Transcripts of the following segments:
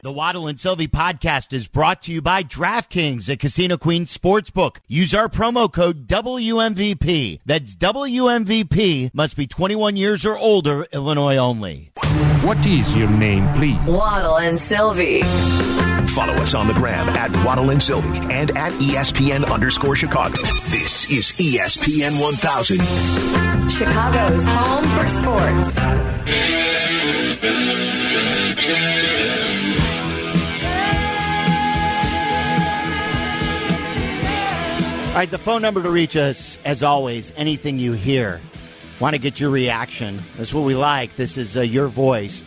The Waddle and Sylvie podcast is brought to you by DraftKings at Casino Queen Sportsbook. Use our promo code WMVP. That's WMVP. Must be 21 years or older, Illinois only. What is your name, please? Waddle and Sylvie. Follow us on the gram at Waddle and Sylvie and at ESPN_Chicago. This is ESPN 1000. Chicago's home for sports. All right, the phone number to reach us, as always, anything you hear. Want to get your reaction. That's what we like. This is your voice,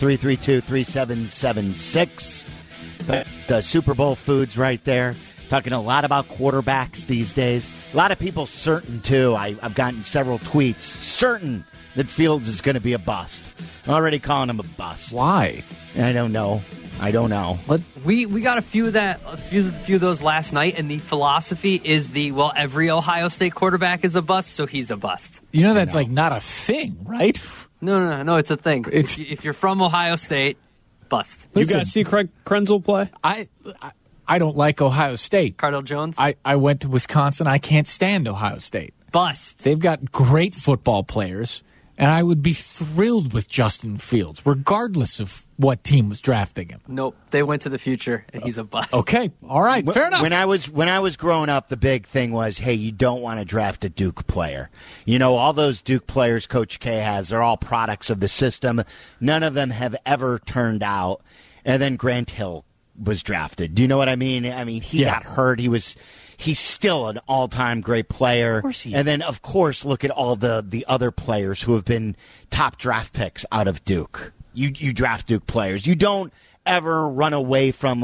332-3776. The Super Bowl foods right there. Talking a lot about quarterbacks these days. A lot of people certain, too. I've gotten several tweets. Certain that Fields is going to be a bust. I'm already calling him a bust. Why? I don't know. But We got a few of those last night, and the philosophy is every Ohio State quarterback is a bust, so he's a bust. you know that's like not a thing, right? No, it's a thing. If you're from Ohio State, bust. Listen, you guys see Craig Krenzel play? I don't like Ohio State. Cardell Jones? I went to Wisconsin. I can't stand Ohio State. Bust. They've got great football players, and I would be thrilled with Justin Fields, regardless of what team was drafting him. Nope. They went to the future, and he's a bust. Okay. All right. Fair enough. When I was growing up, the big thing was, hey, you don't want to draft a Duke player. You know, all those Duke players Coach K has, they're all products of the system. None of them have ever turned out. And then Grant Hill was drafted. Do you know what I mean? He got hurt. He's still an all-time great player. Of course he is. And then, of course, look at all the other players who have been top draft picks out of Duke. You draft Duke players. You don't ever run away from,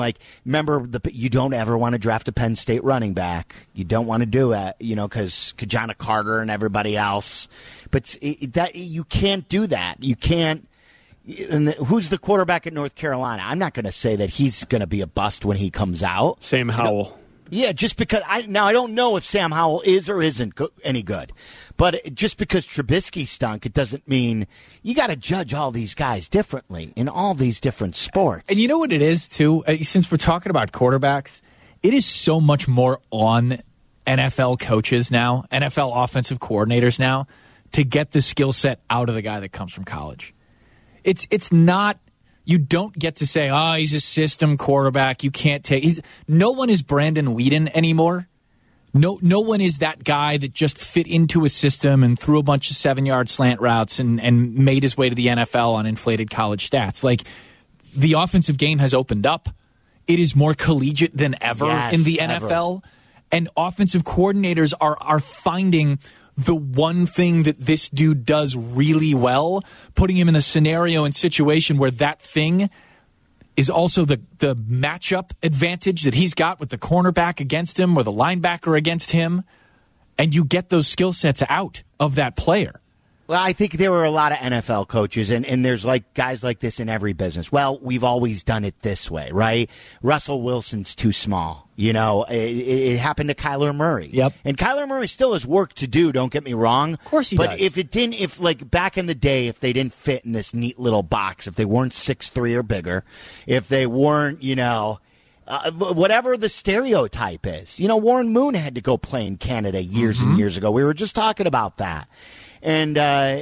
you don't ever want to draft a Penn State running back. You don't want to do it, because Kajana Carter and everybody else. But you can't do that. You can't. And who's the quarterback at North Carolina? I'm not going to say that he's going to be a bust when he comes out. Sam Howell. Yeah, just because I don't know if Sam Howell is or isn't any good. But just because Trubisky stunk, it doesn't mean you got to judge all these guys differently in all these different sports. And you know what it is, too? Since we're talking about quarterbacks, it is so much more on NFL coaches now, NFL offensive coordinators now, to get the skill set out of the guy that comes from college. It's not, you don't get to say, he's a system quarterback. You can't take, no one is Brandon Weeden anymore. No one is that guy that just fit into a system and threw a bunch of 7-yard slant routes and made his way to the NFL on inflated college stats. Like, the offensive game has opened up. It is more collegiate than ever in the NFL. And offensive coordinators are finding the one thing that this dude does really well, putting him in a scenario and situation where that thing is also the matchup advantage that he's got with the cornerback against him or the linebacker against him, and you get those skill sets out of that player. Well, I think there were a lot of NFL coaches, and there's guys like this in every business. Well, we've always done it this way, right? Russell Wilson's too small. It happened to Kyler Murray. Yep. And Kyler Murray still has work to do, don't get me wrong. Of course he does. But if back in the day, if they didn't fit in this neat little box, if they weren't 6'3" or bigger, if they weren't, whatever the stereotype is. Warren Moon had to go play in Canada years and years ago. We were just talking about that. And,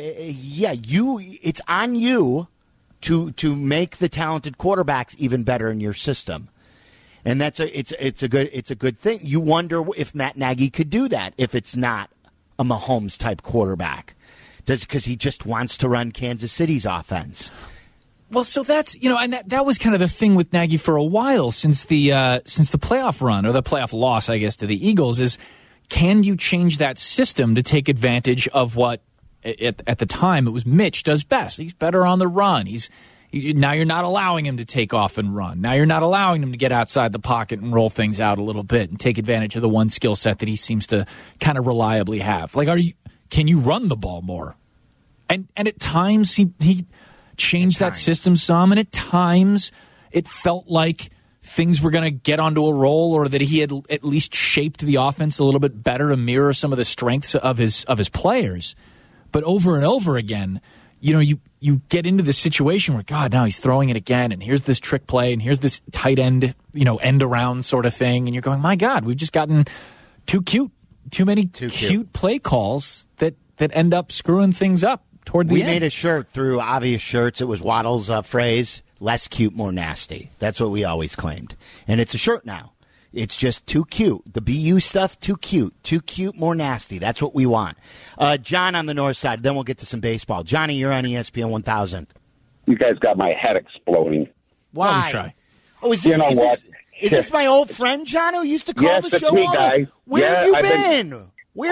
it's on you to make the talented quarterbacks even better in your system. And it's a good thing. You wonder if Matt Nagy could do that if it's not a Mahomes-type quarterback. Because he just wants to run Kansas City's offense. Well, so that's, and that was kind of the thing with Nagy for a while since the playoff run, or the playoff loss, I guess, to the Eagles, is can you change that system to take advantage of what, at the time, it was Mitch does best. He's better on the run. Now you're not allowing him to take off and run. Now you're not allowing him to get outside the pocket and roll things out a little bit and take advantage of the one skill set that he seems to kind of reliably have. Can you run the ball more? And at times he changed that system some, and at times it felt like things were going to get onto a roll, or that he had at least shaped the offense a little bit better to mirror some of the strengths of his players. But over and over again, you you get into this situation where, God, now he's throwing it again, and here's this trick play, and here's this tight end, end around sort of thing, and you're going, my God, we've just gotten too many cute play calls that end up screwing things up toward the end. We made a shirt through Obvious Shirts. It was Waddle's phrase, less cute, more nasty. That's what we always claimed. And it's a shirt now. It's just too cute. The BU stuff, too cute, more nasty. That's what we want. John on the north side, then we'll get to some baseball. Johnny, you're on ESPN 1000. You guys got my head exploding. Why? Let me try. Oh, is this, is this my old friend, John, who used to call the show? Yes, it's me, guy. Where have you been?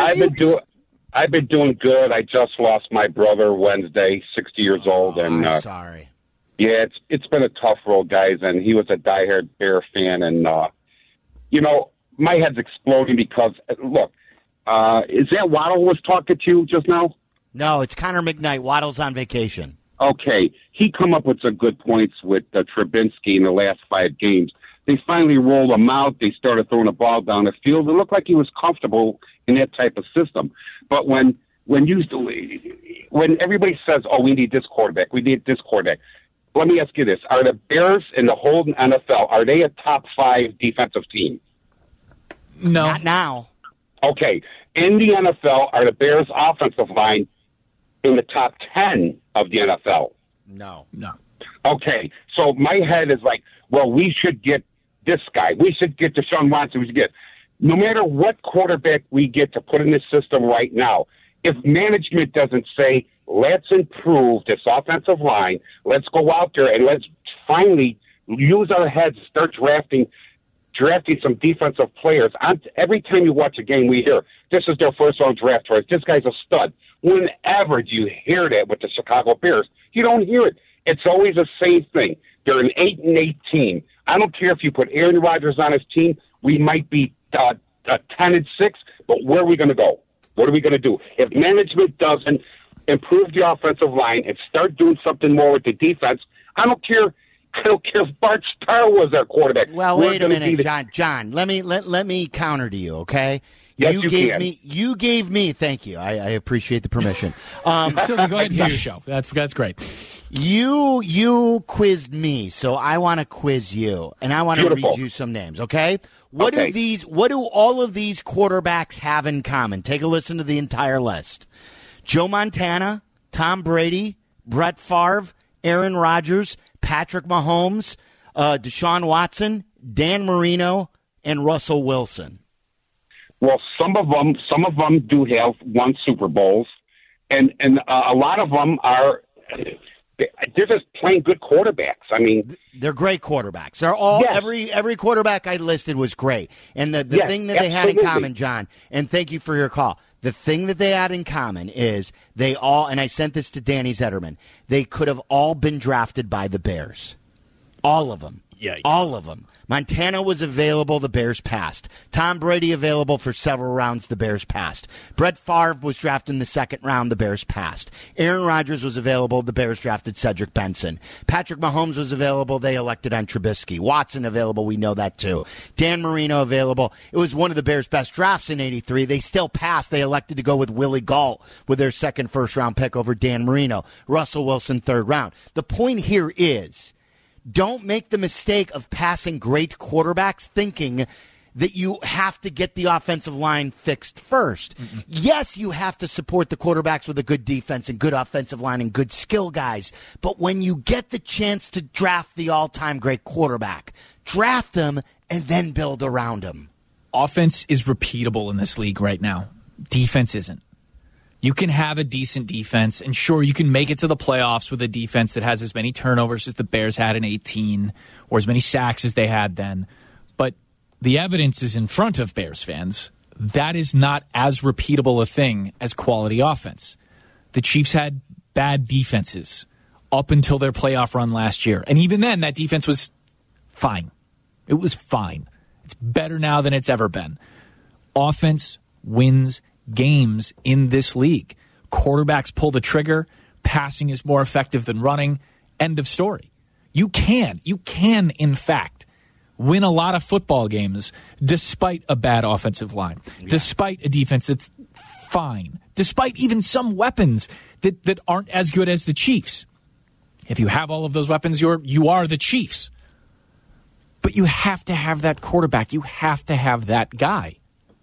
I've been doing good. I just lost my brother Wednesday, 60 years old. And I'm sorry. Yeah, it's been a tough road, guys, and he was a diehard Bear fan, and my head's exploding because, look, is that Waddle was talking to you just now? No, it's Connor McKnight. Waddle's on vacation. Okay. He come up with some good points with Trubinsky in the last 5 games. They finally rolled him out. They started throwing the ball down the field. It looked like he was comfortable in that type of system. But when everybody says, oh, we need this quarterback, let me ask you this. Are the Bears in the whole NFL, are they a top 5 defensive team? No. Not now. Okay. In the NFL, are the Bears' offensive line in the top 10 of the NFL? No. Okay. So my head is like, well, we should get this guy. We should get Deshaun Watson. We should get. No matter what quarterback we get to put in this system right now, if management doesn't say, let's improve this offensive line, let's go out there and let's finally use our heads to start drafting some defensive players. Every time you watch a game, we hear, this is their first-round draft choice. This guy's a stud. Whenever you hear that with the Chicago Bears, you don't hear it. It's always the same thing. They're an 8-8 team. I don't care if you put Aaron Rodgers on his team. We might be 10-6, but where are we going to go? What are we going to do? If management doesn't improve the offensive line and start doing something more with the defense, I don't care if Bart Starr was our quarterback. Well, wait a minute, John. Let me counter to you, okay? Yes, You gave me. Thank you. I appreciate the permission. Sylvie, go ahead and do your show. That's great. You quizzed me, so I want to quiz you, and I want to read you some names. Okay? What do all of these quarterbacks have in common? Take a listen to the entire list: Joe Montana, Tom Brady, Brett Favre, Aaron Rodgers, Patrick Mahomes, Deshaun Watson, Dan Marino, and Russell Wilson. Well, some of them do have won Super Bowls, and a lot of them are. They're just plain good quarterbacks. I mean, they're great quarterbacks. They're all every quarterback I listed was great. And the thing that they had in common, John, and thank you for your call. The thing that they had in common is they all, and I sent this to Danny Zetterman, they could have all been drafted by the Bears. All of them. Yikes. All of them. Montana was available, the Bears passed. Tom Brady available for several rounds, the Bears passed. Brett Favre was drafted in the second round, the Bears passed. Aaron Rodgers was available, the Bears drafted Cedric Benson. Patrick Mahomes was available, they elected on Trubisky. Watson available, we know that too. Dan Marino available. It was one of the Bears' best drafts in '83. They still passed. They elected to go with Willie Gault with their second first-round pick over Dan Marino. Russell Wilson, third round. The point here is, don't make the mistake of passing great quarterbacks thinking that you have to get the offensive line fixed first. Mm-hmm. Yes, you have to support the quarterbacks with a good defense and good offensive line and good skill guys. But when you get the chance to draft the all-time great quarterback, draft him and then build around him. Offense is repeatable in this league right now. Defense isn't. You can have a decent defense, and sure, you can make it to the playoffs with a defense that has as many turnovers as the Bears had in 2018, or as many sacks as they had then. But the evidence is in front of Bears fans. That is not as repeatable a thing as quality offense. The Chiefs had bad defenses up until their playoff run last year. And even then, that defense was fine. It was fine. It's better now than it's ever been. Offense wins games in this league. Quarterbacks pull the trigger. Passing is more effective than running. End of story. You can, in fact, win a lot of football games despite a bad offensive line, despite a defense that's fine, despite even some weapons that aren't as good as the Chiefs. If you have all of those weapons, you are the Chiefs. But you have to have that quarterback. You have to have that guy.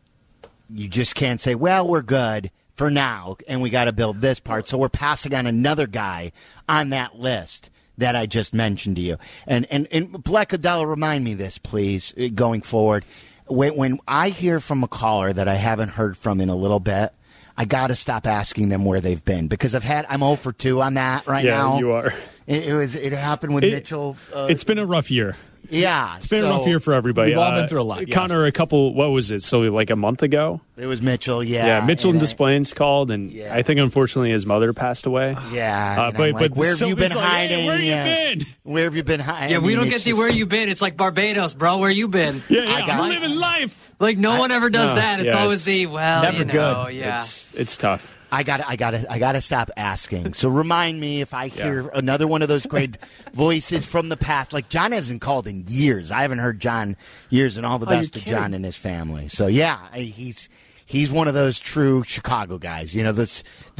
You just can't say, well, we're good for now, and we got to build this part. So we're passing on another guy on that list that I just mentioned to you. And Black Adela, remind me this, please, going forward. When I hear from a caller that I haven't heard from in a little bit, I got to stop asking them where they've been, because I'm 0 for 2 on that right now. Yeah, you are. It happened with Mitchell. It's been a rough year. Yeah. It's been a rough year for everybody. We've all been through a lot. Connor, what was it? So like a month ago? It was Mitchell, yeah. Yeah, Mitchell and Desplains called, and I think unfortunately his mother passed away. Yeah. But where have you been hiding? Hey, where you been? Where have you been hiding? Yeah, we don't get the where you been. It's like Barbados, bro. Where you been? Yeah, I'm living life. Like no one ever does that. It's always never good. Yeah. It's tough. I gotta stop asking. So remind me if I hear another one of those great voices from the past. Like John hasn't called in years. I haven't heard John years, and all the best to John and his family. So yeah, he's one of those true Chicago guys. You know, the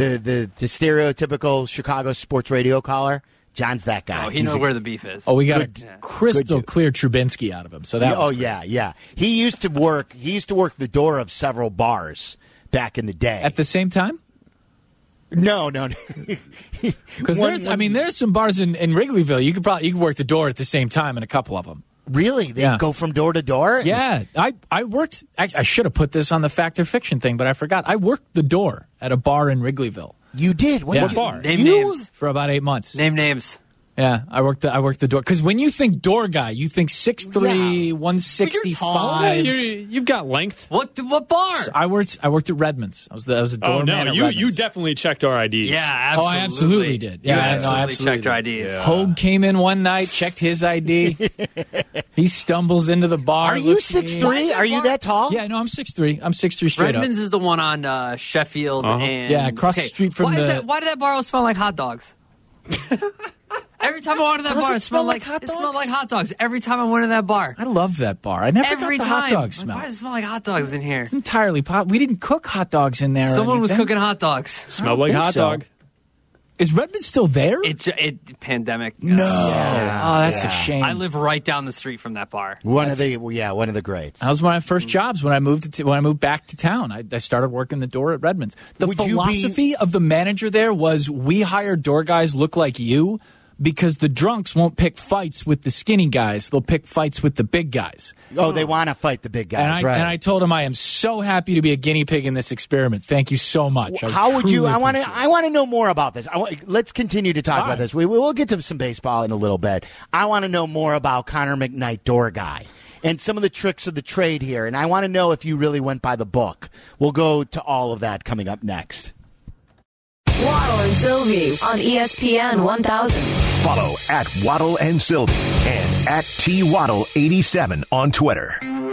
stereotypical Chicago sports radio caller. John's that guy. Oh, he knows where the beef is. Oh, we got crystal clear Trubinsky out of him. So that. Yeah. He used to work the door of several bars back in the day. At the same time. No. Because there's some bars in Wrigleyville. You could work the door at the same time in a couple of them. Really? They go from door to door? Yeah. I worked. I should have put this on the Fact or Fiction thing, but I forgot. I worked the door at a bar in Wrigleyville. You did? What bar? Name names. For about 8 months. Name names. Yeah, I worked the door. Because when you think door guy, you think 6'3", 165. You've got length. What bar? So I worked at Redmond's. I was a doorman at you Redmond's. definitely checked our IDs. Yeah, absolutely. Oh, I absolutely did. Yeah, absolutely checked your IDs. Yeah. Hogue came in one night, checked his ID. He stumbles into the bar. Are you 6'3"? Are you that tall? Yeah, no, I'm 6'3". I'm 6'3" straight Redmond's is the one on Sheffield and across the street from why did that bar all smell like hot dogs? Every time I went to that bar, it smelled like hot dogs. It smelled like hot dogs. Every time I went to that bar. I love that bar. I never got the hot dog smell. Why does it smell like hot dogs in here? It's entirely we didn't cook hot dogs in there. Someone was cooking hot dogs. Smelled like hot dog. Is Redmond still there? It pandemic. No. Oh, that's a shame. I live right down the street from that bar. One of the greats. That was one of my first jobs when I moved back to town. I started working the door at Redmond's. The philosophy of the manager there was we hire door guys look like you because the drunks won't pick fights with the skinny guys. They'll pick fights with the big guys. Oh, they want to fight the big guys, right? And I told him I am so happy to be a guinea pig in this experiment. Thank you so much. How would you? I want to know more about this. Let's continue to talk about this. We'll get to some baseball in a little bit. I want to know more about Connor McKnight, door guy, and some of the tricks of the trade here. And I want to know if you really went by the book. We'll go to all of that coming up next. Waddle and Sylvie on ESPN 1000. Follow at Waddle and Sylvie and at TWaddle87 on Twitter.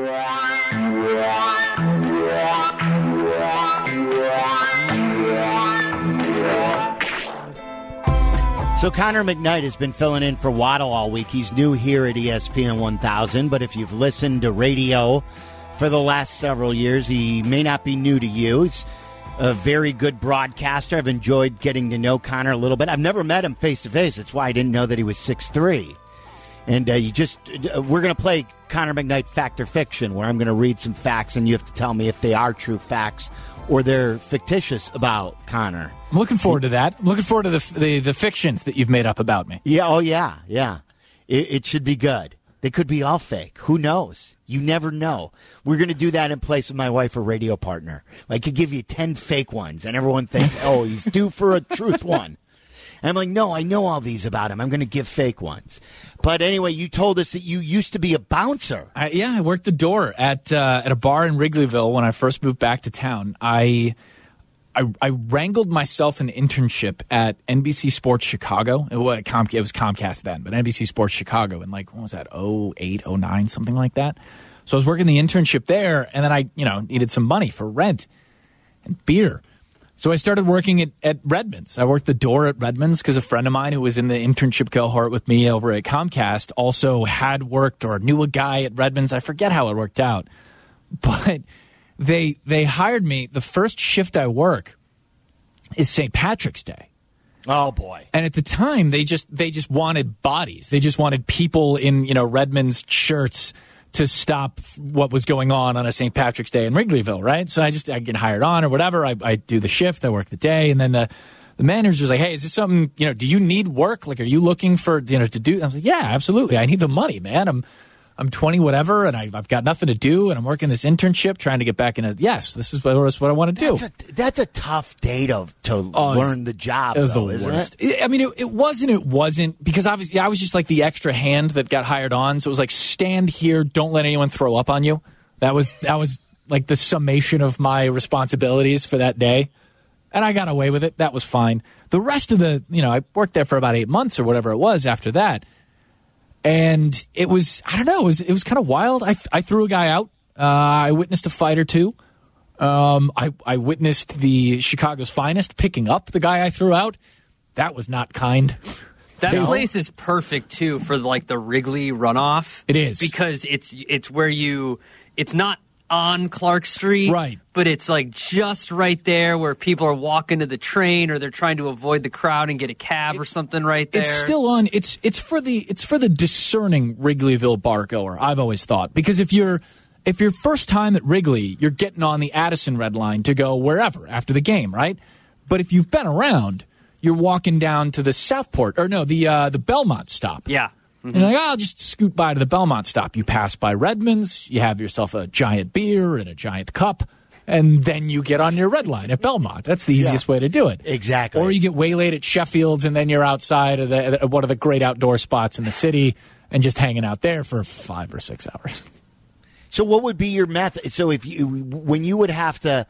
So Connor McKnight has been filling in for Waddle all week. He's new here at ESPN 1000, but if you've listened to radio for the last several years, he may not be new to you. He's a very good broadcaster. I've enjoyed getting to know Connor a little bit. I've never met him face-to-face. That's why I didn't know that he was 6'3". And we're going to play Connor McKnight Fact or Fiction, where I'm going to read some facts, and you have to tell me if they are true facts or they're fictitious about Connor. I'm looking forward to that. I'm looking forward to the fictions that you've made up about me. Yeah, oh yeah. It should be good. They could be all fake. Who knows? You never know. We're going to do that in place of my wife, a radio partner. I could give you 10 fake ones, and everyone thinks, oh, he's due for a truth one. And I'm like, no, I know all these about him. I'm going to give fake ones. But anyway, you told us that you used to be a bouncer. I worked the door at a bar in Wrigleyville when I first moved back to town. I wrangled myself an internship at NBC Sports Chicago. It was Comcast then, but NBC Sports Chicago in what was that, 08, 09, something like that. So I was working the internship there, and then I needed some money for rent and beer. So I started working at Redmond's. I worked the door at Redmond's because a friend of mine who was in the internship cohort with me over at Comcast also had worked or knew a guy at Redmond's. I forget how it worked out. But they hired me. The first shift I work is St. Patrick's Day. Oh boy! And at the time, they just wanted bodies. They just wanted people in Redmond's shirts to stop what was going on a St. Patrick's Day in Wrigleyville, right? So I get hired on or whatever. I do the shift. I work the day, and then the manager's like, "Hey, is this something? Do you need work? Like, are you looking for to do?" I was like, "Yeah, absolutely. I need the money, man. I'm 20 whatever, and I've got nothing to do, and I'm working this internship trying to get back into. Yes, this is what I want to do." That's a tough day to learn the job. It was though, the isn't worst. It? I mean, it wasn't because obviously I was just like the extra hand that got hired on. So it was like, stand here, don't let anyone throw up on you. That was like the summation of my responsibilities for that day, and I got away with it. That was fine. The rest of I worked there for about 8 months or whatever it was after that. And it was, I don't know, it was kind of wild. I threw a guy out. I witnessed a fight or two. I witnessed the Chicago's finest picking up the guy I threw out. That was not kind. That place is perfect, too, for like the Wrigley runoff. It is. Because it's where it's not on Clark Street, right? But it's like just right there where people are walking to the train or they're trying to avoid the crowd and get a cab or something right there. It's still on. It's for the discerning Wrigleyville bar goer. I've always thought, because if you're first time at Wrigley, you're getting on the Addison Red Line to go wherever after the game, right? But if you've been around, you're walking down to the Southport the Belmont stop. Yeah. And you're like, I'll just scoot by to the Belmont stop. You pass by Redmond's, you have yourself a giant beer and a giant cup, and then you get on your red line at Belmont. That's the easiest way to do it. Exactly. Or you get waylaid at Sheffield's, and then you're outside of one of the great outdoor spots in the city and just hanging out there for 5 or 6 hours. So what would be your method? So when you would have to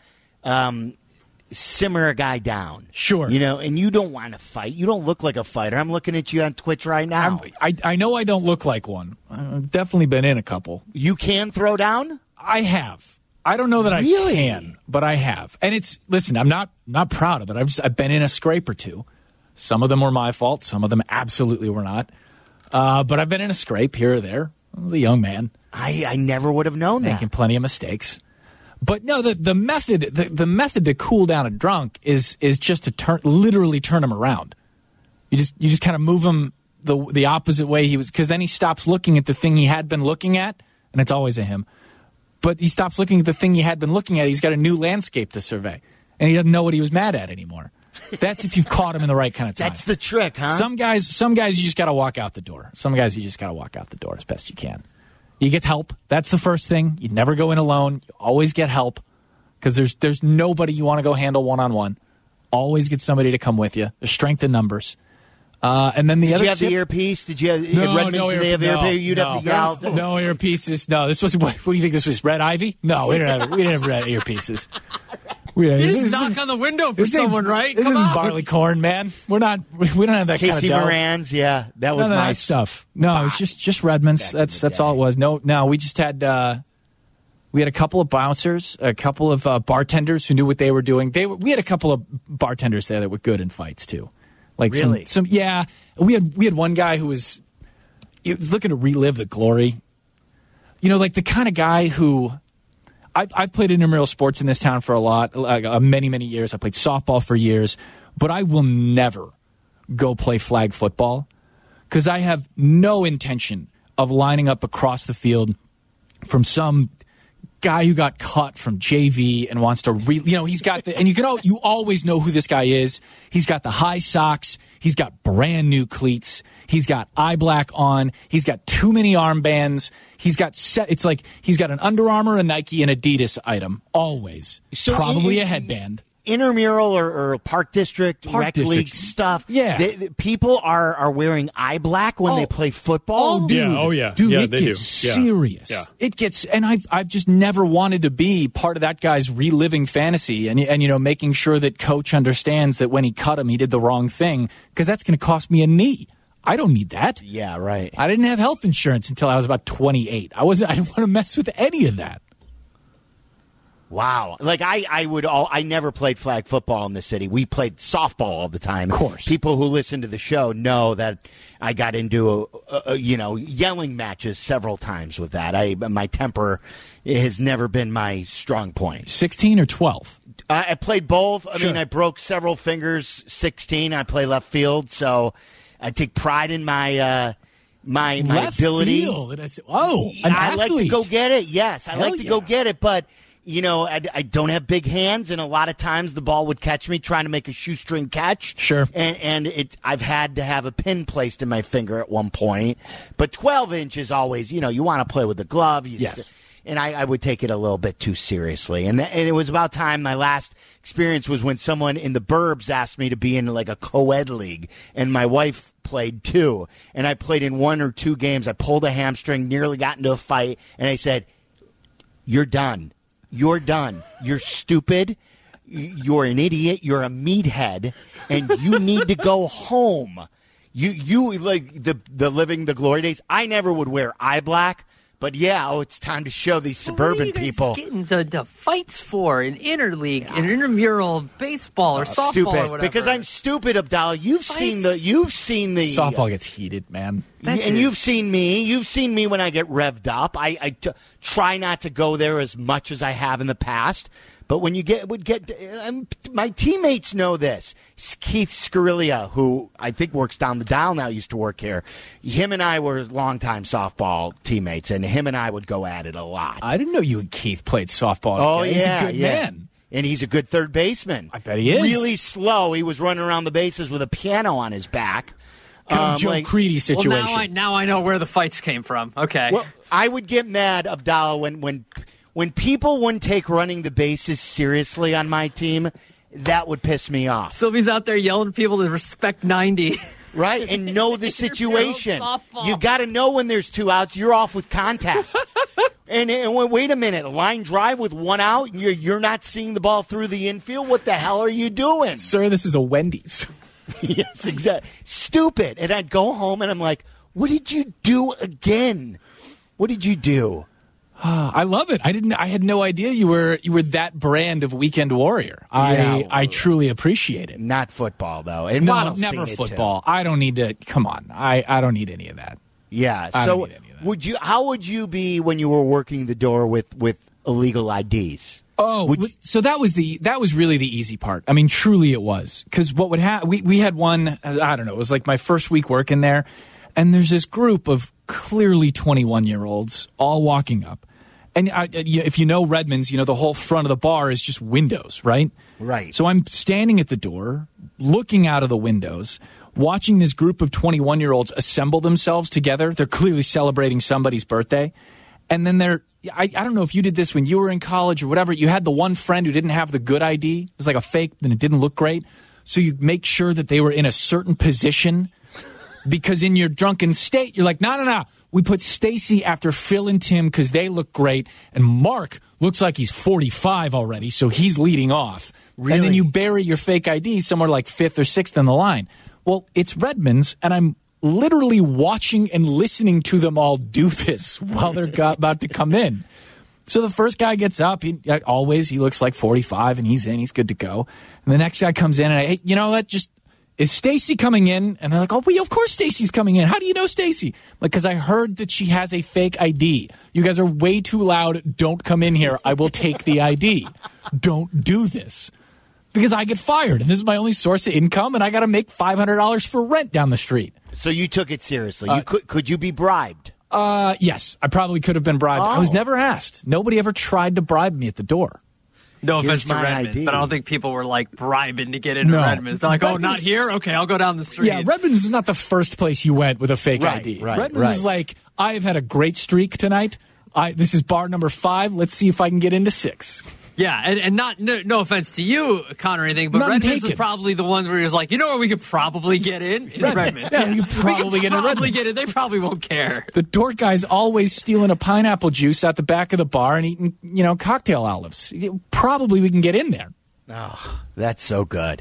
simmer a guy down. Sure. And you don't want to fight. You don't look like a fighter. I'm looking at you on Twitch right now. I know I don't look like one. I've definitely been in a couple. You can throw down? I have. I don't know that Really? I can, but I have. And listen, I'm not proud of it. I've been in a scrape or two. Some of them were my fault. Some of them absolutely were not. But I've been in a scrape here or there. I was a young man. I never would have known making that. plenty of mistakes. But no, the method to cool down a drunk is just to literally turn him around. You just kind of move him the opposite way he was, because then he stops looking at the thing he had been looking at, and it's always a him. But he stops looking at the thing he had been looking at. He's got a new landscape to survey, and he doesn't know what he was mad at anymore. That's if you've caught him in the right kind of time. That's the trick, huh? Some guys you just got to walk out the door. Some guys you just got to walk out the door as best you can. You get help. That's the first thing. You never go in alone. You always get help, because there's nobody you want to go handle one-on-one. Always get somebody to come with you. There's strength in numbers. And then Did you have the earpiece? Did you have Redmond's? Did they have earpiece? You'd have to yell. No earpieces. No, this was. What do you think this was? Red Ivy? No, we didn't have red earpieces. You just knock on the window for someone, right? This isn't barley corn, man. We don't have that Casey kind of Moran's, yeah, that was my stuff. No, it was just Redmond's. That's all it was. No, we just had we had a couple of bouncers, a couple of bartenders who knew what they were doing. We had a couple of bartenders there that were good in fights too. Like really? We had one guy who was looking to relive the glory. Like the kind of guy who. I've played intramural sports in this town for many, many years. I played softball for years, but I will never go play flag football, because I have no intention of lining up across the field from some guy who got cut from JV and wants to he's got and you always know who this guy is. He's got the high socks. He's got brand new cleats. He's got eye black on. He's got too many armbands. He's got it's like he's got an Under Armour, a Nike, and Adidas item always. So probably a headband. Intramural or Park District, Rec League stuff. Yeah. People are wearing eye black when they play football. Oh, dude. Dude, it gets serious. Yeah. It gets, and I've just never wanted to be part of that guy's reliving fantasy and making sure that coach understands that when he cut him, he did the wrong thing, because that's going to cost me a knee. I don't need that. Yeah, right. I didn't have health insurance until I was about 28. I didn't want to mess with any of that. Wow. Like I never played flag football in the city. We played softball all the time. Of course. People who listen to the show know that I got into yelling matches several times with that. My temper has never been my strong point. 16 or 12? I played both. I Sure. mean, I broke several fingers. 16. I play left field, so I take pride in my my Left ability. field. And an I like to athlete. go get it. Yes, I Hell like to go yeah. get it, but I don't have big hands, and a lot of times the ball would catch me trying to make a shoestring catch. Sure. And I've had to have a pin placed in my finger at one point, but 12 inch is always, you want to play with the glove. Yes. And I would take it a little bit too seriously. And it was about time. My last experience was when someone in the burbs asked me to be in like a co-ed league, and my wife played too. And I played in 1 or 2 games. I pulled a hamstring, nearly got into a fight, and I said, "You're done. You're done. You're stupid. You're an idiot. You're a meathead, and you need to go home." You like the living the glory days. I never would wear eye black. But it's time to show these suburban people. What are you guys getting the fights for in interleague, in intramural baseball or softball Stupid, or whatever? because I'm stupid, Abdallah. You've seen the Softball gets heated, man. and you've seen me. You've seen me when I get revved up. I try not to go there as much as I have in the past. But when my teammates know this. Keith Scarillia, who I think works down the dial now, used to work here. Him and I were longtime softball teammates, and him and I would go at it a lot. I didn't know you and Keith played softball. Oh, together. yeah. He's a good man. And he's a good third baseman. I bet he is. Really slow. He was running around the bases with a piano on his back. Kind of Joe Creedy situation. Well, now I know where the fights came from. Okay. Well, I would get mad, Abdallah, when people wouldn't take running the bases seriously on my team. That would piss me off. Sylvie's out there yelling at people to respect 90. Right? And know the situation. Softball. You got to know when there's 2 outs, you're off with contact. and wait a minute, a line drive with 1 out, you're not seeing the ball through the infield? What the hell are you doing? Sir, this is a Wendy's. Yes, exactly. Stupid. And I'd go home and I'm like, what did you do again? What did you do? I love it. I had no idea you were that brand of weekend warrior. I truly appreciate it. Not football, though. And No, Waddle's never seen it, football. I don't need to. Come on. I don't need any of that. Yeah. I So don't need any of that. how would you be when you were working the door with illegal IDs? Oh, so that was really the easy part. I mean, truly it was. Because what would happen, we had one, I don't know, it was like my first week working there, and there's this group of clearly 21-year-olds all walking up. And if you know Redmond's, the whole front of the bar is just windows, right? Right. So I'm standing at the door, looking out of the windows, watching this group of 21-year-olds assemble themselves together. They're clearly celebrating somebody's birthday. And then I don't know if you did this when you were in college or whatever. You had the one friend who didn't have the good ID. It was like a fake, and it didn't look great. So you make sure that they were in a certain position because in your drunken state, you're like, no. We put Stacy after Phil and Tim because they look great, and Mark looks like he's 45 already, so he's leading off. Really? And then you bury your fake ID somewhere like 5th or 6th in the line. Well, it's Redmond's, and I'm literally watching and listening to them all do this while they're about to come in. So the first guy gets up. He looks like 45, and he's in. He's good to go. And the next guy comes in, and you know what? Is Stacy coming in? And they're like, of course Stacy's coming in. How do you know Stacy? Because I heard that she has a fake ID. You guys are way too loud. Don't come in here. I will take the ID. Don't do this. Because I get fired, and this is my only source of income, and I got to make $500 for rent down the street. So you took it seriously. Could you be bribed? Yes, I probably could have been bribed. I was never asked. Nobody ever tried to bribe me at the door. No Here's offense to my Redmond, ID. but I don't think people were like bribing to get into No. Redmond's. They're like, not Redmond's- here? Okay, I'll go down the street. Yeah, Redmond's is not the first place you went with a fake Right, ID. right, Redmond's right. is like, I have had a great streak tonight. This is bar number 5. Let's see if I can get into 6. Yeah, and no offense to you, Connor, or anything, but None Redmond's taken. is probably the ones where he was like, you know where we could probably get in? Is Redmond's. Yeah, you probably get in probably Redmond's. get in. They probably won't care. The dork guy's always stealing a pineapple juice out the back of the bar and eating, cocktail olives. Probably we can get in there. Oh, that's so good.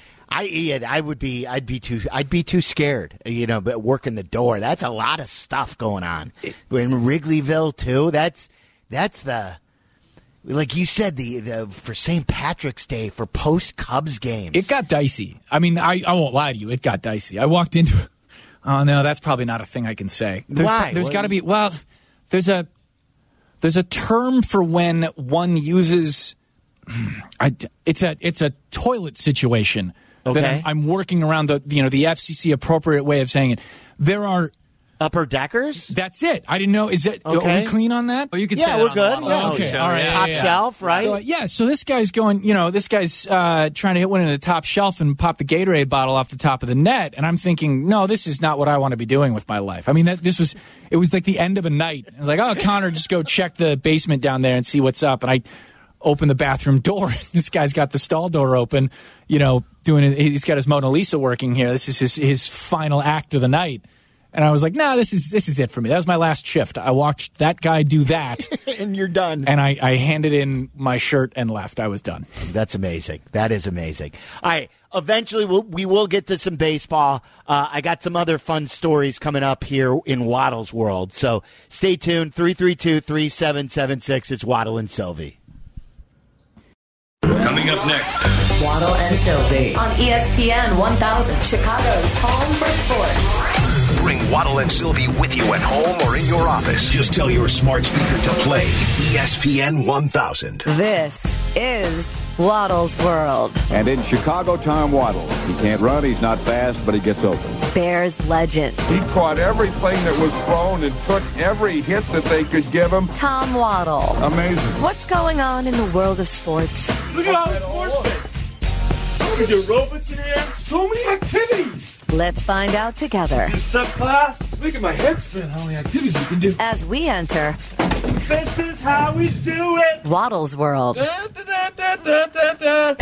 I'd be too scared, but working the door, that's a lot of stuff going on. In Wrigleyville too, that's the like you said, the for St. Patrick's Day, for post-Cubs games. It got dicey. I mean, I won't lie to you. It got dicey. I walked into it. Oh, no, that's probably not a thing I can say. Why? There's got to be, well, there's a term for when one uses, it's a toilet situation. Okay. That I'm working around the FCC appropriate way of saying it. There are upper deckers. That's it. I didn't know. Is it? Okay. Are we clean on that? Oh, you can say Yeah, that we're on good. the Yeah. Waddle Okay. Show. All right. Top shelf, right? So this guy's going, this guy's trying to hit one in the top shelf and pop the Gatorade bottle off the top of the net. And I'm thinking, no, this is not what I want to be doing with my life. I mean, it was like the end of a night. I was like, oh, Connor, just go check the basement down there and see what's up. And I open the bathroom door. This guy's got the stall door open, he's got his Mona Lisa working here. This is his final act of the night. And I was like, no, this is it for me. That was my last shift. I watched that guy do that. And you're done. And I handed in my shirt and left. I was done. That's amazing. That is amazing. All right. Eventually, we will get to some baseball. I got some other fun stories coming up here in Waddle's world. So stay tuned. 332-3776. It's Waddle and Sylvie. Coming up next. Waddle and Sylvie on ESPN 1000, Chicago's home for sports. Bring Waddle and Sylvie with you at home or in your office. Just tell your smart speaker to play ESPN 1000. This is Waddle's World. And in Chicago, Tom Waddle. He can't run, he's not fast, but he gets open. Bears legend. He caught everything that was thrown and took every hit that they could give him. Tom Waddle. Amazing. What's going on in the world of sports? Look at all the sports fans. We do aerobics in there. So many activities. Let's find out together. Step class. Look at my head spin. How many activities we can do. As we enter. This is how we do it. Waddle's World. Da, da, da, da, da, da, da.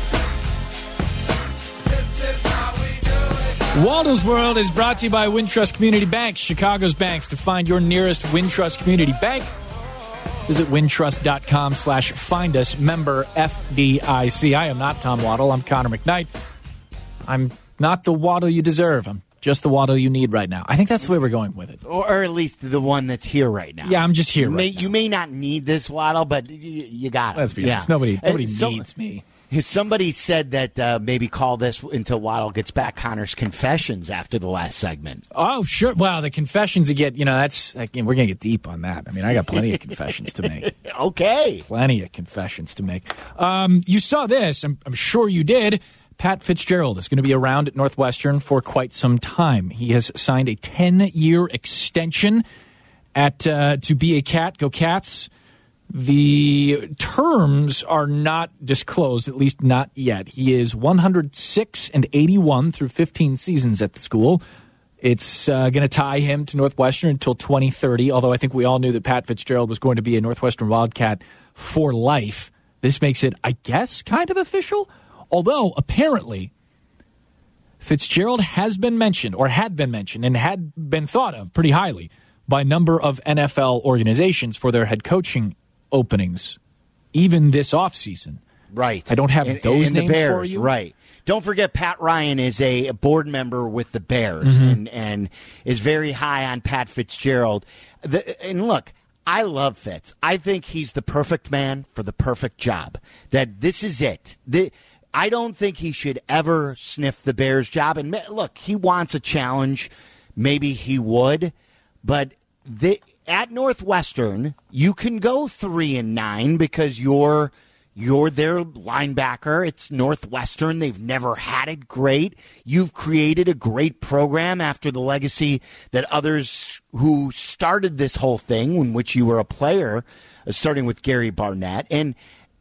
This is how we do it. Waddle's World is brought to you by Wintrust Community Banks, Chicago's banks. To find your nearest Wintrust Community Bank, visit wintrust.com/find us, member FDIC. I am not Tom Waddle. I'm Connor McKnight. I'm not the Waddle you deserve. I'm just the Waddle you need right now. I think that's the way we're going with it. Or at least the one that's here right now. Yeah, I'm just here right now. You may not need this Waddle, but you got it. Let's be honest. Nobody needs me. Somebody said that maybe call this until Waddle gets back Connor's confessions after the last segment. Oh, sure. Wow, the confessions again, that's, again, we're going to get deep on that. I mean, I got plenty of confessions to make. Okay. Plenty of confessions to make. You saw this. I'm sure you did. Pat Fitzgerald is going to be around at Northwestern for quite some time. He has signed a 10-year extension to be a Cat. Go Cats. The terms are not disclosed, at least not yet. He is 106-81 through 15 seasons at the school. It's going to tie him to Northwestern until 2030, although I think we all knew that Pat Fitzgerald was going to be a Northwestern Wildcat for life. This makes it, I guess, kind of official. Although, apparently, Fitzgerald has been mentioned, or had been mentioned, and had been thought of pretty highly by a number of NFL organizations for their head coaching openings, even this offseason. Right. I don't have those names the Bears, for you. Right. Don't forget, Pat Ryan is a board member with the Bears and is very high on Pat Fitzgerald. And look, I love Fitz. I think he's the perfect man for the perfect job. That this is it. I don't think he should ever sniff the Bears job. And look, he wants a challenge. Maybe he would. But at Northwestern, you can go 3-9 because you're their linebacker. It's Northwestern. They've never had it great. You've created a great program after the legacy that others who started this whole thing, in which you were a player, starting with Gary Barnett. And,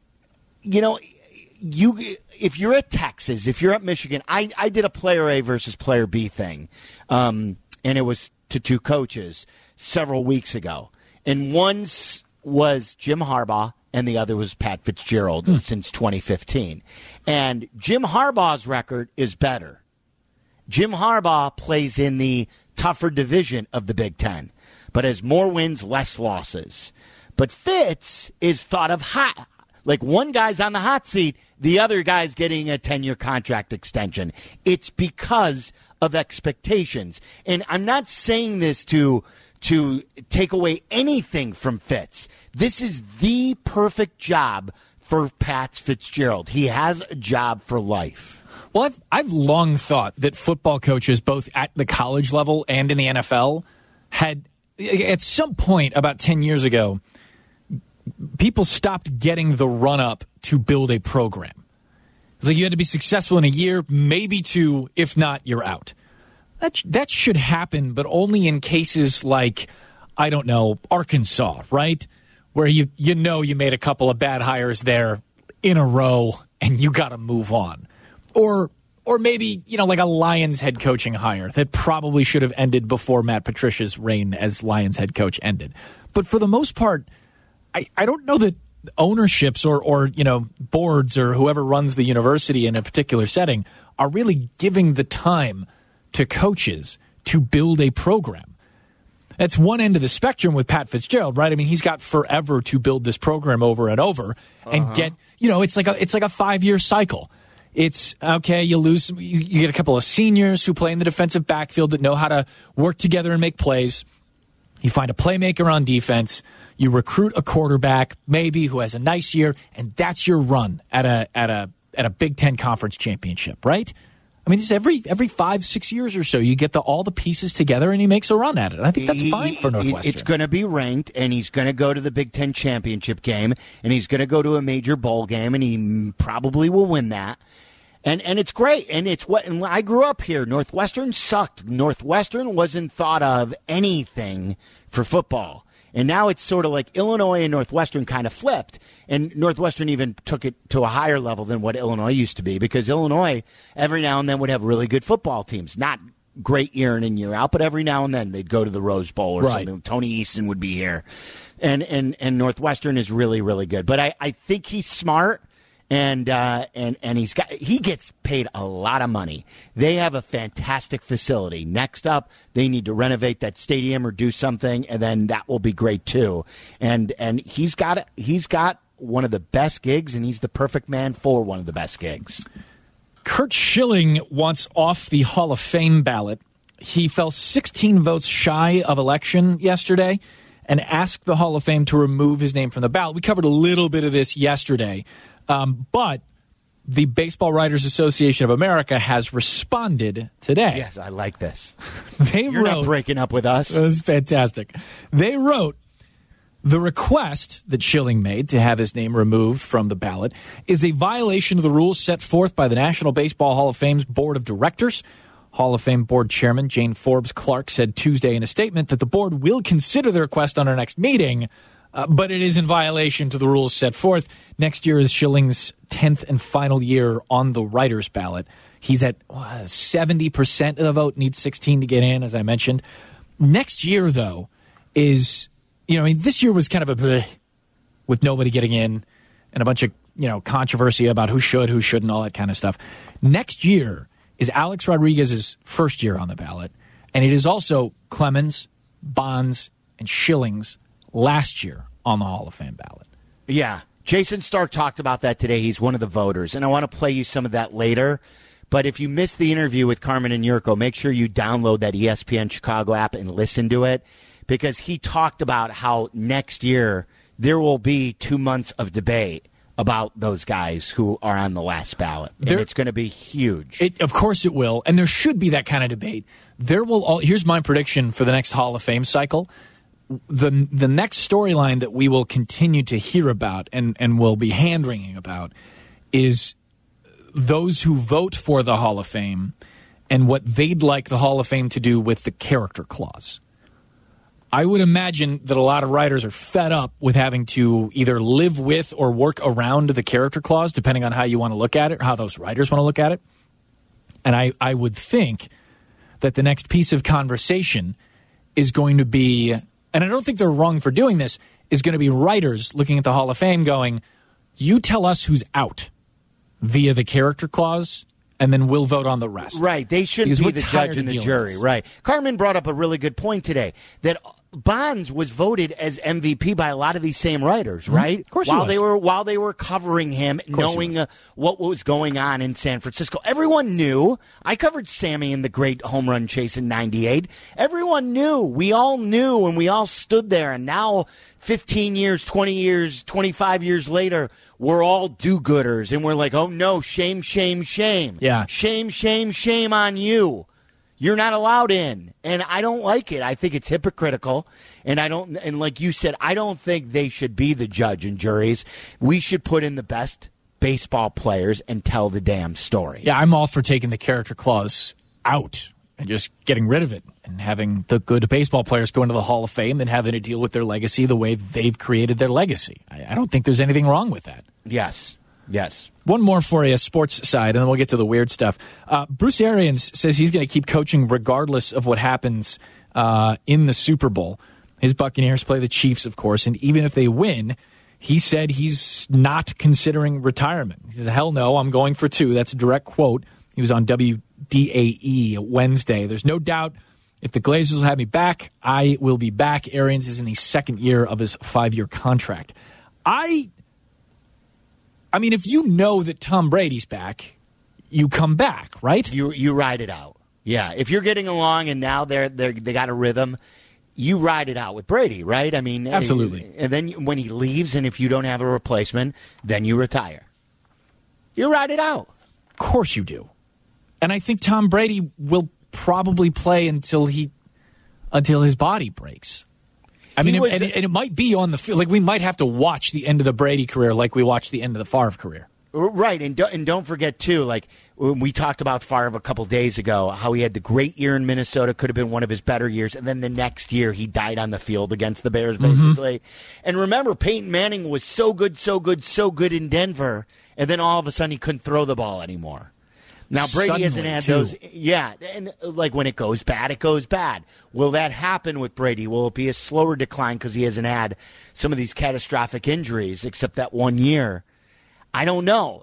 if you're at Texas, if you're at Michigan, I did a player A versus player B thing, and it was to two coaches several weeks ago. And one was Jim Harbaugh, and the other was Pat Fitzgerald since 2015. And Jim Harbaugh's record is better. Jim Harbaugh plays in the tougher division of the Big Ten, but has more wins, less losses. But Fitz is thought of hot. Like one guy's on the hot seat, the other guy's getting a 10-year contract extension. It's because of expectations. And I'm not saying this to to take away anything from Fitz. This is the perfect job for Pat Fitzgerald. He has a job for life. Well, I've long thought that football coaches, both at the college level and in the NFL, had, at some point about 10 years ago, people stopped getting the run-up to build a program. It was like you had to be successful in a year, maybe two, if not, you're out. That should happen, but only in cases like, I don't know, Arkansas, right? Where you made a couple of bad hires there in a row and you got to move on. Or maybe, like a Lions head coaching hire that probably should have ended before Matt Patricia's reign as Lions head coach ended. But for the most part, I don't know that ownerships or boards or whoever runs the university in a particular setting are really giving the time to coaches to build a program. That's one end of the spectrum with Pat Fitzgerald, right? I mean, he's got forever to build this program over and over and get, it's like a 5-year cycle. It's okay. You get a couple of seniors who play in the defensive backfield that know how to work together and make plays. You find a playmaker on defense. You recruit a quarterback, maybe who has a nice year, and that's your run at a Big Ten conference championship, right? I mean, just every 5-6 years or so, you get all the pieces together, and he makes a run at it. I think that's fine for Northwestern. It's going to be ranked, and he's going to go to the Big Ten championship game, and he's going to go to a major bowl game, and he probably will win that. And it's great, and and I grew up here. Northwestern sucked. Northwestern wasn't thought of anything for football. And now it's sort of like Illinois and Northwestern kind of flipped. And Northwestern even took it to a higher level than what Illinois used to be, because Illinois every now and then would have really good football teams. Not great year in and year out, but every now and then they'd go to the Rose Bowl or something. Tony Easton would be here. And Northwestern is really, really good. But I think he's smart. And he gets paid a lot of money. They have a fantastic facility. Next up, they need to renovate that stadium or do something, and then that will be great too. And he's got one of the best gigs, and he's the perfect man for one of the best gigs. Curt Schilling wants off the Hall of Fame ballot. He fell 16 votes shy of election yesterday and asked the Hall of Fame to remove his name from the ballot. We covered a little bit of this yesterday. But the Baseball Writers Association of America has responded today. Yes, I like this. You're not breaking up with us. This is fantastic. They wrote, the request that Schilling made to have his name removed from the ballot is a violation of the rules set forth by the National Baseball Hall of Fame's Board of Directors. Hall of Fame Board Chairman Jane Forbes Clark said Tuesday in a statement that the board will consider the request on our next meeting, but it is in violation to the rules set forth. Next year is Schilling's 10th and final year on the writer's ballot. He's at 70% of the vote, needs 16 to get in, as I mentioned. Next year, though, is, this year was kind of a bleh, with nobody getting in and a bunch of, controversy about who should, who shouldn't, all that kind of stuff. Next year is Alex Rodriguez's first year on the ballot, and it is also Clemens, Bonds, and Schilling's last year on the Hall of Fame ballot. Yeah. Jason Stark talked about that today. He's one of the voters, and I want to play you some of that later. But if you missed the interview with Carmen and Yurko, make sure you download that ESPN Chicago app and listen to it, because he talked about how next year there will be 2 months of debate about those guys who are on the last ballot. And it's going to be huge. Of course it will, and there should be that kind of debate. Here's my prediction for the next Hall of Fame cycle. The next storyline that we will continue to hear about and will be hand-wringing about is those who vote for the Hall of Fame and what they'd like the Hall of Fame to do with the character clause. I would imagine that a lot of writers are fed up with having to either live with or work around the character clause, depending on how you want to look at it or how those writers want to look at it. And I would think that the next piece of conversation is going to be, and I don't think they're wrong for doing this, is going to be writers looking at the Hall of Fame going, you tell us who's out via the character clause, and then we'll vote on the rest. Right. They shouldn't be the judge and the jury. Right. Carmen brought up a really good point today, that Bonds was voted as MVP by a lot of these same writers, right? Of course, while they were covering him, knowing what was going on in San Francisco. Everyone knew. I covered Sammy in the great home run chase in '98. Everyone knew. We all knew, and we all stood there. And now, 15 years, 20 years, 25 years later, we're all do-gooders, and we're like, oh no, shame, shame, shame. Yeah, shame, shame, shame on you. You're not allowed in, and I don't like it. I think it's hypocritical, and like you said, I don't think they should be the judge and juries. We should put in the best baseball players and tell the damn story. Yeah, I'm all for taking the character clause out and just getting rid of it and having the good baseball players go into the Hall of Fame and having to deal with their legacy the way they've created their legacy. I don't think there's anything wrong with that. Yes. One more for you, sports side, and then we'll get to the weird stuff. Bruce Arians says he's going to keep coaching regardless of what happens in the Super Bowl. His Buccaneers play the Chiefs, of course, and even if they win, he said he's not considering retirement. He says, hell no, I'm going for 2. That's a direct quote. He was on WDAE Wednesday. There's no doubt if the Glazers will have me back, I will be back. Arians is in the second year of his 5-year contract. I mean, if you know that Tom Brady's back, you come back, right? You ride it out. Yeah, if you're getting along and now they got a rhythm, you ride it out with Brady, right? I mean, absolutely. And then when he leaves, and if you don't have a replacement, then you retire. You ride it out. Of course you do. And I think Tom Brady will probably play until his body breaks. I mean, and it might be on the field. Like, we might have to watch the end of the Brady career like we watched the end of the Favre career. Right, and don't forget, too, like, when we talked about Favre a couple days ago, how he had the great year in Minnesota, could have been one of his better years, and then the next year he died on the field against the Bears, basically. Mm-hmm. And remember, Peyton Manning was so good in Denver, and then all of a sudden he couldn't throw the ball anymore. Now, Brady hasn't had those. Yeah, and like when it goes bad, it goes bad. Will that happen with Brady? Will it be a slower decline because he hasn't had some of these catastrophic injuries, except that 1 year? I don't know.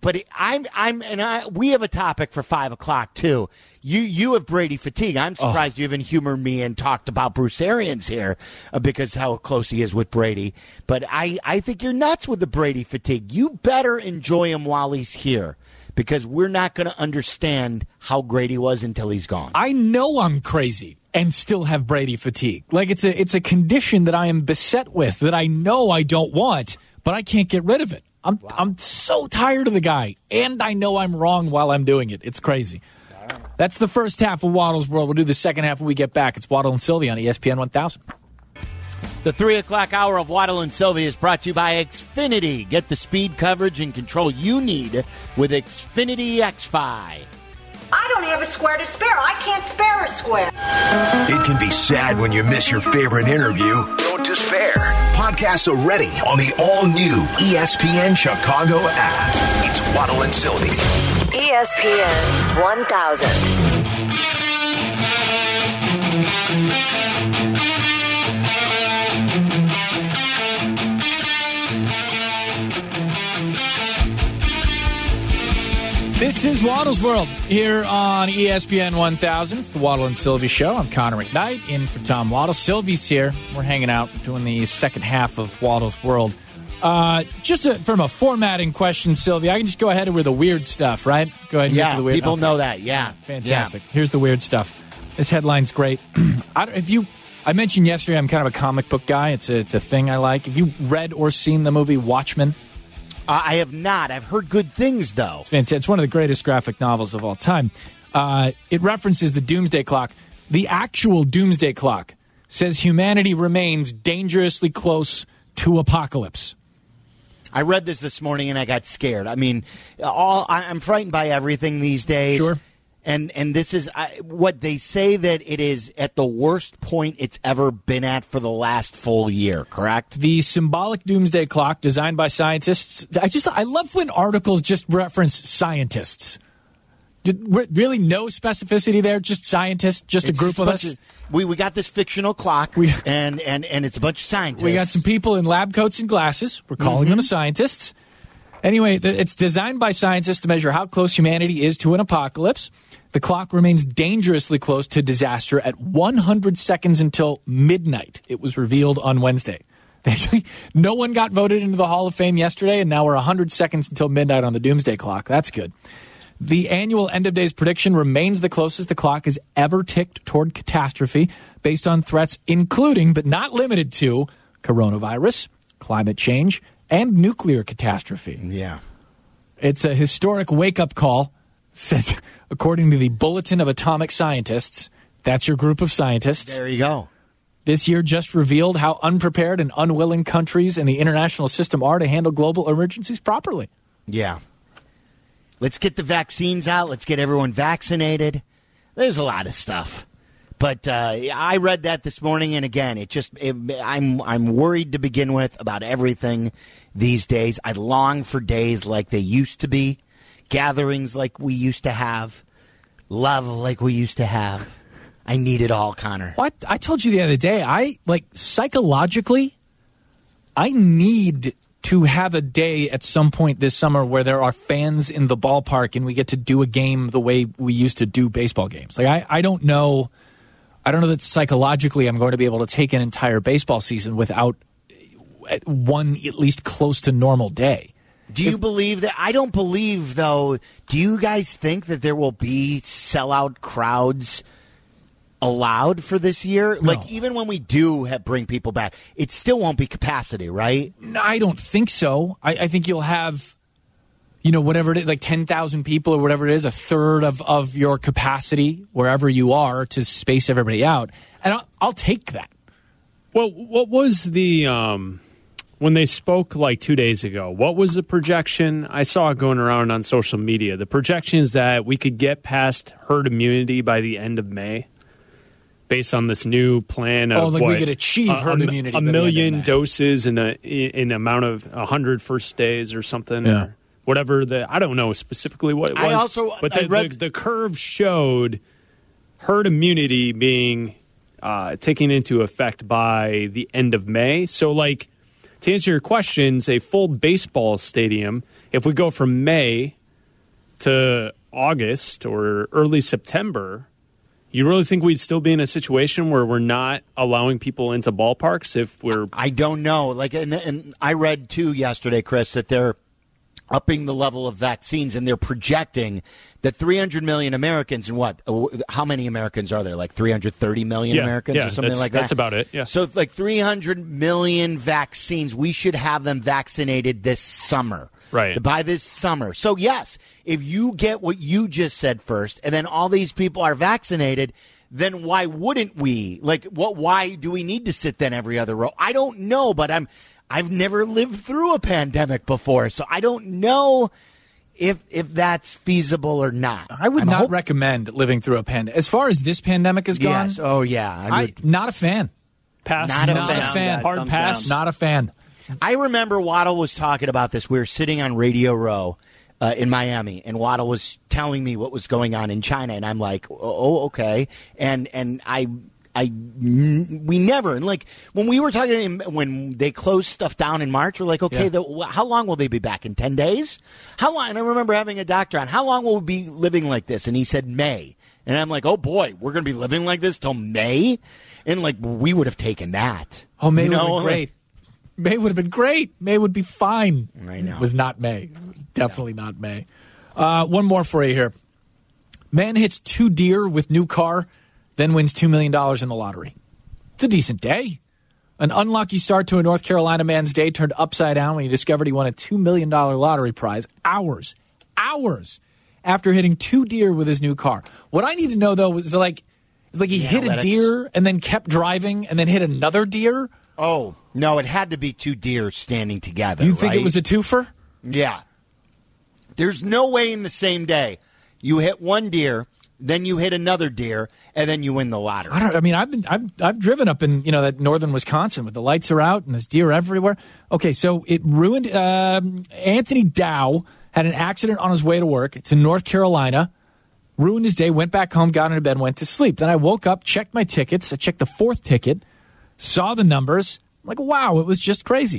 We have a topic for 5 o'clock too. You have Brady fatigue. I'm surprised you haven't humored me and talked about Bruce Arians here because how close he is with Brady. But I think you're nuts with the Brady fatigue. You better enjoy him while he's here, because we're not going to understand how great he was until he's gone. I know I'm crazy and still have Brady fatigue. Like, it's a condition that I am beset with that I know I don't want, but I can't get rid of it. I'm so tired of the guy, and I know I'm wrong while I'm doing it. It's crazy. That's the first half of Waddle's World. We'll do the second half when we get back. It's Waddle and Sylvie on ESPN 1000. The 3 o'clock hour of Waddle and Sylvie is brought to you by Xfinity. Get the speed, coverage, and control you need with Xfinity XFi. I don't have a square to spare. I can't spare a square. It can be sad when you miss your favorite interview. Don't despair. Podcasts are ready on the all-new ESPN Chicago app. It's Waddle and Sylvie. ESPN 1000. This is Waddle's World here on ESPN 1000. It's the Waddle and Sylvie Show. I'm Connor McKnight, in for Tom Waddle. Sylvie's here. We're hanging out doing the second half of Waddle's World. From a formatting question, Sylvie, I can just go ahead with the weird stuff, right? Go ahead and get to the weird. People know that. Yeah. Fantastic. Yeah. Here's the weird stuff. This headline's great. I mentioned yesterday I'm kind of a comic book guy. It's a thing I like. Have you read or seen the movie Watchmen? I have not. I've heard good things, though. It's fantastic. It's one of the greatest graphic novels of all time. It references the Doomsday Clock. The actual Doomsday Clock says humanity remains dangerously close to apocalypse. I read this morning and I got scared. I mean, I'm frightened by everything these days. Sure. And this is what they say, that it is at the worst point it's ever been at for the last full year, correct? The symbolic doomsday clock designed by scientists. I love when articles just reference scientists. Really no specificity there, just scientists, just a group of us. We got this fictional clock, and it's a bunch of scientists. We got some people in lab coats and glasses. We're calling them scientists. Anyway, it's designed by scientists to measure how close humanity is to an apocalypse. The clock remains dangerously close to disaster at 100 seconds until midnight. It was revealed on Wednesday. No one got voted into the Hall of Fame yesterday, and now we're 100 seconds until midnight on the doomsday clock. That's good. The annual end-of-days prediction remains the closest the clock has ever ticked toward catastrophe based on threats including, but not limited to, coronavirus, climate change, and nuclear catastrophe. Yeah. It's a historic wake-up call, says, according to the Bulletin of Atomic Scientists. That's your group of scientists. There you go. This year just revealed how unprepared and unwilling countries in the international system are to handle global emergencies properly. Yeah. Let's get the vaccines out. Let's get everyone vaccinated. There's a lot of stuff. But I read that this morning, and again, I'm worried to begin with about everything these days. I long for days like they used to be, gatherings like we used to have, love like we used to have. I need it all, Connor. What I told you the other day, psychologically, I need to have a day at some point this summer where there are fans in the ballpark and we get to do a game the way we used to do baseball games. I don't know that psychologically I'm going to be able to take an entire baseball season without one at least close to normal day. Do you believe that? I don't believe, though. Do you guys think that there will be sellout crowds allowed for this year? No. Even when we do bring people back, it still won't be capacity, right? No, I don't think so. I think you'll have, whatever it is, like 10,000 people or whatever it is, a third of your capacity wherever you are to space everybody out. And I'll take that. Well, what was the, when they spoke like 2 days ago, what was the projection? I saw it going around on social media. The projection is that we could get past herd immunity by the end of May, based on this new plan of we could achieve herd immunity. A million doses in an amount of 100 first days or something. Yeah. Or whatever I don't know specifically what it was. The curve showed herd immunity being taken into effect by the end of May. So, to answer your questions, a full baseball stadium, if we go from May to August or early September, you really think we'd still be in a situation where we're not allowing people into ballparks if we're... I don't know. And I read, too, yesterday, Chris, that they're upping the level of vaccines, and they're projecting that 300 million Americans, and how many Americans are there? 330 million Americans or something like that? That's about it, yeah. So, 300 million vaccines, we should have them vaccinated this summer. Right. By this summer. So, yes, if you get what you just said first, and then all these people are vaccinated, then why wouldn't we? Why do we need to sit then every other row? I don't know, but I've never lived through a pandemic before, so I don't know if that's feasible or not. I would not recommend living through a pandemic. As far as this pandemic is gone, yes. Oh, yeah. I'm not a fan. Pass. Not a fan. Hard pass. Not a fan. I remember Waddle was talking about this. We were sitting on Radio Row in Miami, and Waddle was telling me what was going on in China, and I'm like, oh, okay. And we never, and when we were talking, when they closed stuff down in March, we're like, okay, how long will they be back? In 10 days? How long? And I remember having a doctor on, how long will we be living like this? And he said May. And I'm like, oh boy, we're going to be living like this till May? And we would have taken that. Oh, May would have been great. May would have been great. May would be fine. I know. It was not May. It was definitely not May. One more for you here. Man hits 2 deer with new car, then wins $2 million in the lottery. It's a decent day. An unlucky start to a North Carolina man's day turned upside down when he discovered he won a $2 million lottery prize hours after hitting 2 deer with his new car. What I need to know, though, is he hit a deer and then kept driving and then hit another deer? Oh, no, it had to be 2 deer standing together. You think it was a twofer? Yeah. There's no way in the same day you hit 1 deer, then you hit another deer, and then you win the lottery. I've driven up in that northern Wisconsin with the lights are out and there's deer everywhere. Okay, so it ruined. Anthony Dow had an accident on his way to work. It's in North Carolina. Ruined his day. Went back home, got into bed, went to sleep. Then I woke up, checked my tickets. I checked the 4th ticket, saw the numbers. I'm like, wow, it was just crazy.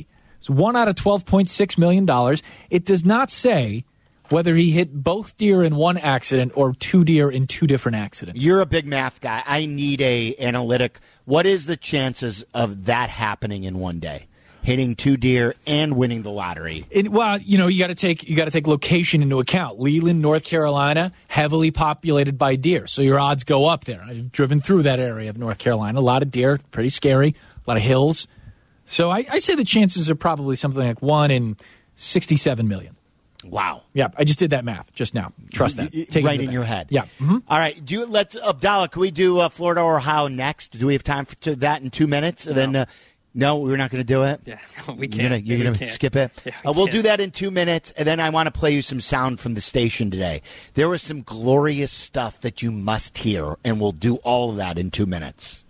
It's 1 out of $12.6 million. It does not say whether he hit both deer in one accident or 2 deer in 2 different accidents. You're a big math guy. I need a analytic. What is the chances of that happening in one day? Hitting 2 deer and winning the lottery. You got to take location into account. Leland, North Carolina, heavily populated by deer, so your odds go up there. I've driven through that area of North Carolina. A lot of deer, pretty scary. A lot of hills. So I say the chances are probably something like 1 in 67 million. Wow. Yeah, I just did that math just now. Trust that. Take right in your head. Yeah. Mm-hmm. All right. Abdallah, can we do Florida or Ohio next? Do we have time for that in 2 minutes? And then. No, we're not going to do it? Yeah, we can't. You're going to skip it? Yeah, we'll do that in 2 minutes, and then I want to play you some sound from the station today. There was some glorious stuff that you must hear, and we'll do all of that in 2 minutes.